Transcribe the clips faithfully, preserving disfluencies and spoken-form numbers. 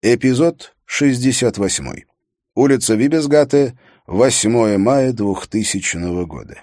Эпизод шестьдесят восемь. Улица Вибесгате, восьмое мая двухтысячного года.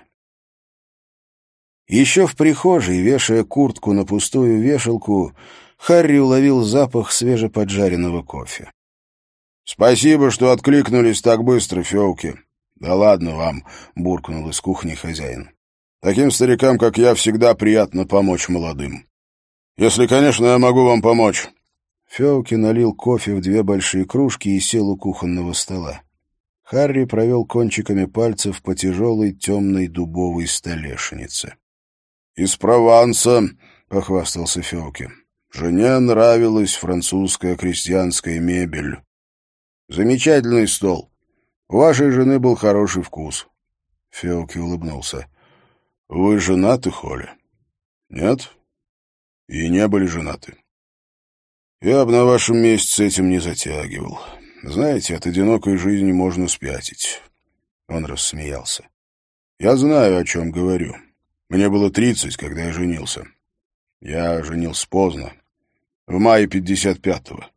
Еще в прихожей, вешая куртку на пустую вешалку, Харри уловил запах свежеподжаренного кофе. «Спасибо, что откликнулись так быстро, Феуки». «Да ладно вам», — буркнул из кухни хозяин. «Таким старикам, как я, всегда приятно помочь молодым. Если, конечно, я могу вам помочь». Феуки налил кофе в две большие кружки и сел у кухонного стола. Харри провел кончиками пальцев по тяжелой темной дубовой столешнице. «Из Прованса», — похвастался Феуки. «Жене нравилась французская крестьянская мебель. Замечательный стол. У вашей жены был хороший вкус». Феуки улыбнулся. «Вы женаты, Холли?» «Нет? И не были женаты?» «Я бы на вашем месте с этим не затягивал. Знаете, от одинокой жизни можно спятить». Он рассмеялся. «Я знаю, о чем говорю. Мне было тридцать, когда я женился. Я женился поздно, в мае пятьдесят пятого».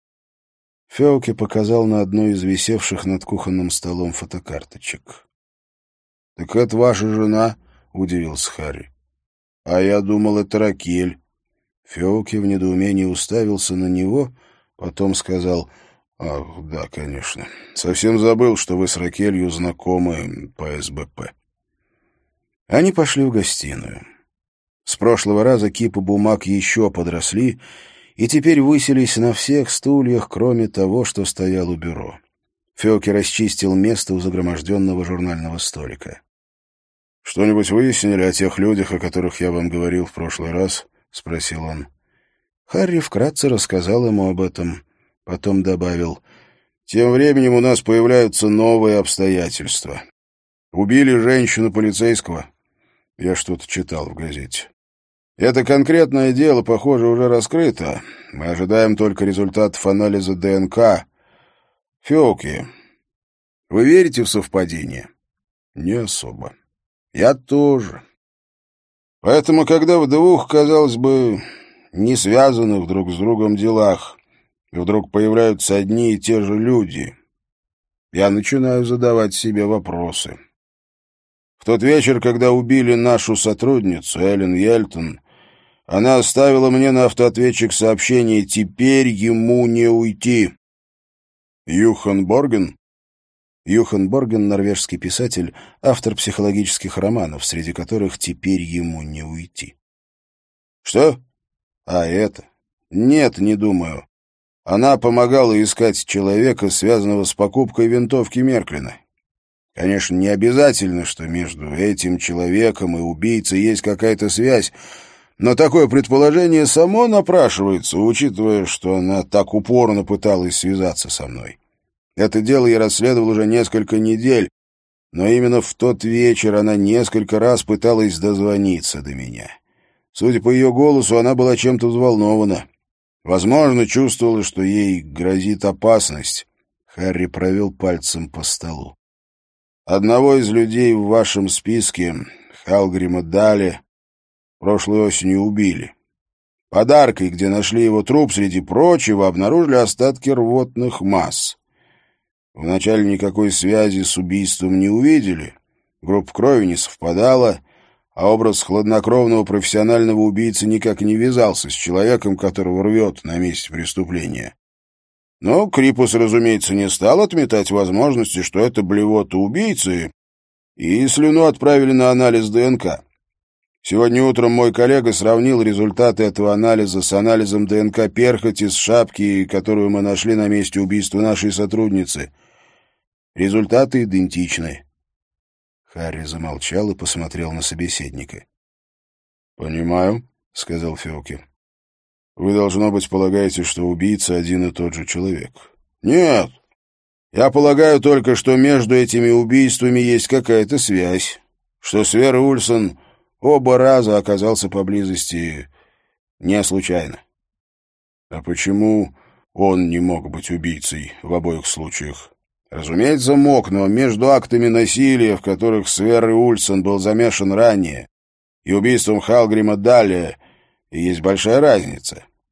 Феуки показал на одну из висевших над кухонным столом фотокарточек. «Так это ваша жена?» — удивился Харри. «А я думал, это Ракель». Феуки в недоумении уставился на него, потом сказал: «Ах, да, конечно. Совсем забыл, что вы с Ракелью знакомы по эс бэ пэ». Они пошли в гостиную. С прошлого раза кипы бумаг еще подросли и теперь высились на всех стульях, кроме того, что стоял у бюро. Феуки расчистил место у загроможденного журнального столика. «Что-нибудь выяснили о тех людях, о которых я вам говорил в прошлый раз?» — спросил он. Харри вкратце рассказал ему об этом, потом добавил: «Тем временем у нас появляются новые обстоятельства. Убили женщину полицейского. Я что-то читал в газете. Это конкретное дело, похоже, уже раскрыто. Мы ожидаем только результатов анализа дэ эн ка. Феуки, вы верите в совпадение?» «Не особо». «Я тоже. Поэтому, когда в двух, казалось бы, не связанных друг с другом делах вдруг появляются одни и те же люди, я начинаю задавать себе вопросы. В тот вечер, когда убили нашу сотрудницу, Эллен Йельтон, она оставила мне на автоответчик сообщение: «Теперь ему не уйти». Юхан Борген? Юхан Борген — норвежский писатель, автор психологических романов, среди которых «Теперь ему не уйти». «Что? А это? Нет, не думаю. Она помогала искать человека, связанного с покупкой винтовки Мерклина. Конечно, не обязательно, что между этим человеком и убийцей есть какая-то связь, но такое предположение само напрашивается, учитывая, что она так упорно пыталась связаться со мной. Это дело я расследовал уже несколько недель, но именно в тот вечер она несколько раз пыталась дозвониться до меня. Судя по ее голосу, она была чем-то взволнована. Возможно, чувствовала, что ей грозит опасность». Харри провел пальцем по столу. «Одного из людей в вашем списке, Халгрима Дале, прошлой осенью убили. Под аркой, где нашли его труп, среди прочего, обнаружили остатки рвотных масс. Вначале никакой связи с убийством не увидели, группа крови не совпадала, а образ хладнокровного профессионального убийцы никак не вязался с человеком, которого рвет на месте преступления. Но Крипус, разумеется, не стал отметать возможности, что это блевота убийцы, и слюну отправили на анализ дэ эн ка. Сегодня утром мой коллега сравнил результаты этого анализа с анализом дэ эн ка перхоти с шапки, которую мы нашли на месте убийства нашей сотрудницы. Результаты идентичны». Харри замолчал и посмотрел на собеседника. «Понимаю», — сказал Феуки. «Вы, должно быть, полагаете, что убийца один и тот же человек». «Нет. Я полагаю только, что между этими убийствами есть какая-то связь, что Свер Ульсон оба раза оказался поблизости не случайно». «А почему он не мог быть убийцей в обоих случаях?» «Разумеется, мог, но между актами насилия, в которых Свер Ульсон был замешан ранее, и убийством Халгрима Дале есть большая разница.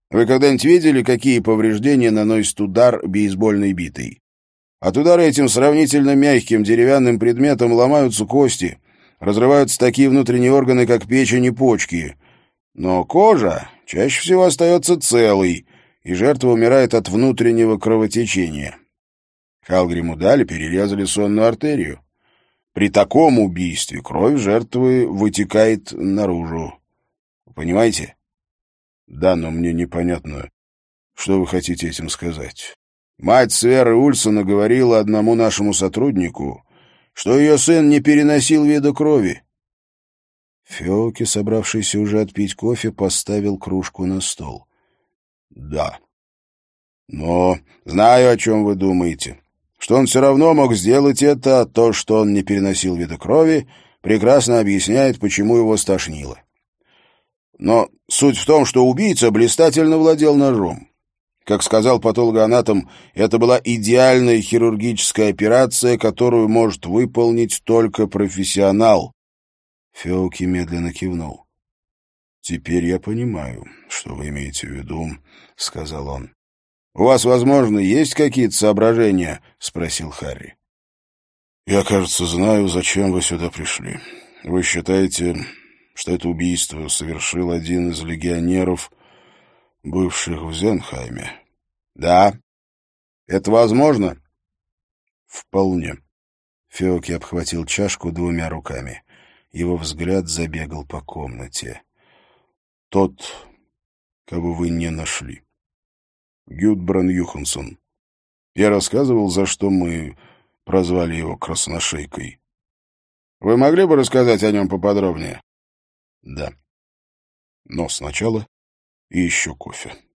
Вы когда-нибудь видели, какие повреждения наносит удар бейсбольной битой? От удара этим сравнительно мягким деревянным предметом ломаются кости, разрываются такие внутренние органы, как печень и почки. Но кожа чаще всего остается целой, и жертва умирает от внутреннего кровотечения. Халгриму Дали перерезали сонную артерию. При таком убийстве кровь жертвы вытекает наружу. Понимаете? Да, но мне непонятно, что вы хотите этим сказать. Мать Сверы Ульсона говорила одному нашему сотруднику, что ее сын не переносил вида крови. Феоки, собравшийся уже отпить кофе, поставил кружку на стол. Да. Но знаю, о чем вы думаете. Что он все равно мог сделать это, а то, что он не переносил вида крови, прекрасно объясняет, почему его стошнило. Но суть в том, что убийца блистательно владел ножом. Как сказал патологоанатом, это была идеальная хирургическая операция, которую может выполнить только профессионал. Феоки медленно кивнул. «Теперь я понимаю, что вы имеете в виду», — сказал он. «У вас, возможно, есть какие-то соображения?» — спросил Харри. «Я, кажется, знаю, зачем вы сюда пришли. Вы считаете, что это убийство совершил один из легионеров, бывших в Зенхайме?» «Да. Это возможно?» «Вполне». Феоки обхватил чашку двумя руками. Его взгляд забегал по комнате. «Тот, кого вы не нашли. Гюдбран Юхансон. Я рассказывал, за что мы прозвали его красношейкой. Вы могли бы рассказать о нем поподробнее?» «Да. Но сначала и еще кофе».